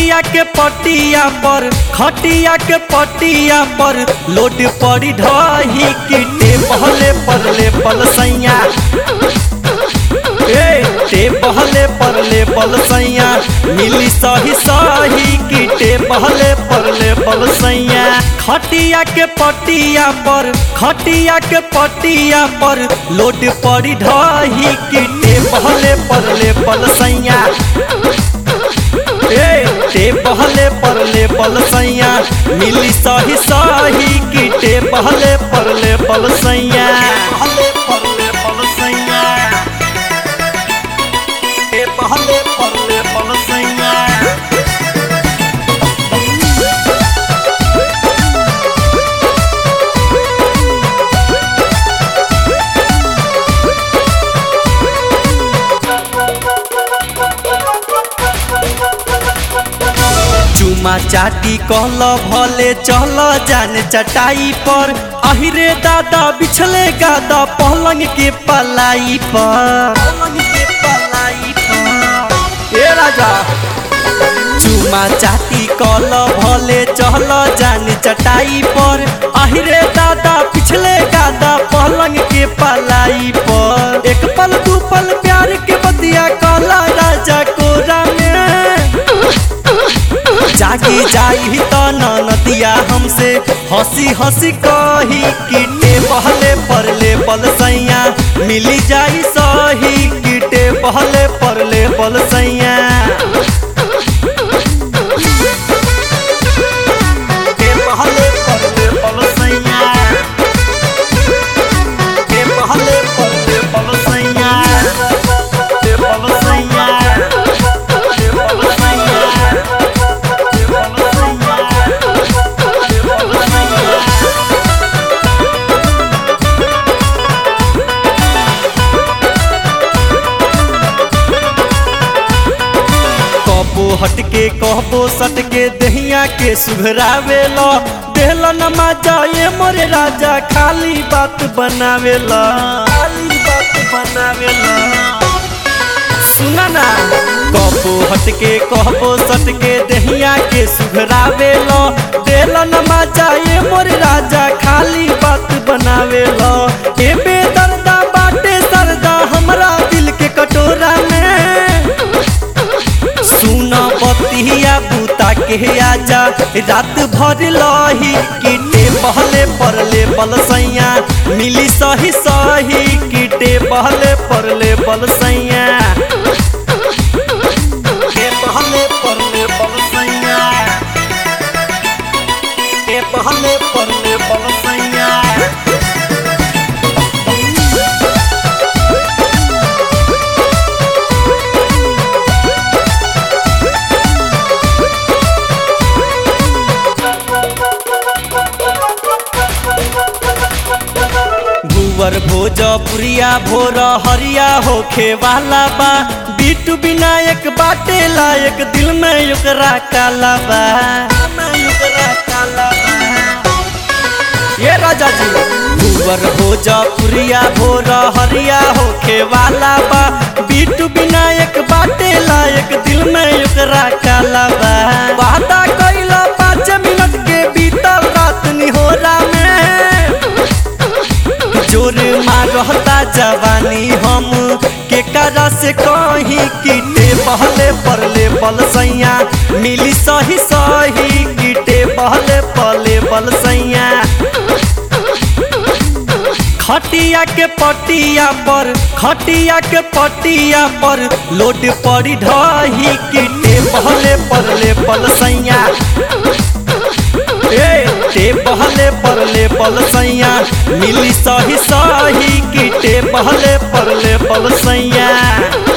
खटिया के पटिया पर लोड पड़ी ढही किटे बहले परले पलसैया बहले परले पलसैया मिली सही सही किटे बहले परले पलसैया खटिया के पटिया पर लोड पड़ी ढही किटे बहले परले पलसैया बहले परले पलसैया मिली सही सही किटे बहले परले पलसैया बहले परले पलसैया बहले परले पलसैया चुमा चाटी कहल भले चल जाने चटाई पर अहिरे दादा बिछले गादा पलंग के पलाई पर राजा चुमा चाटी कहल भले चल जाने चटाई पर अहिरे दादा पिछले गादा पलंग के पलाई पर एक पल दू पल प्यार के बतिया कहला राजा कोरा में जागी जाई त नदिया हमसे हंसी हंसी कही किटे बहले परले पलसैया मिली जाई सही किटे बहले परले पलसैया बहले परले पलसैया बहले परले पलसैया हटके कहबो सटके दहिया के सुघरावेला देहला नमाजा ये मोरे राजा खाली बात बनावेला सुना ना कहबो हटके कहबो सटके दहिया के सुघरावेला देहला नमाजा ये मोरे राजा खाली बात बनावेला ए बेदर्दा बाटे सरदा हमरा दिल के कटोरा में सुना बतिया बूता के आजा रात भर लही किटे बहले परले पलसैया मिली सही सही किटे बहले परले पलसैया बहले परले पलसैया बहले परले पलसैया भोजपुरिया भोर हरिया होखे वाला बा बिटू विनायक बाटे लायक दिल में ओकरा काला बा ये राजा जी भोजपुरिया भोर हरिया होखे वाला बा बिटू विनायक बाटे लायक दिल में ओकरा काला बा वादा कइला 5 मिनट के बीतल रात निहोरा में जोर मारता जवानी हम के करा से कहीं किटे बहले परले पलसैया मिली सही सही किटे बहले परले पलसैया खटिया के पटिया पर लोड पड़ी ढही किटे बहले परले पलसैया बहले परले पलसैया मिली सही सही किटे बहले परले पलसैया।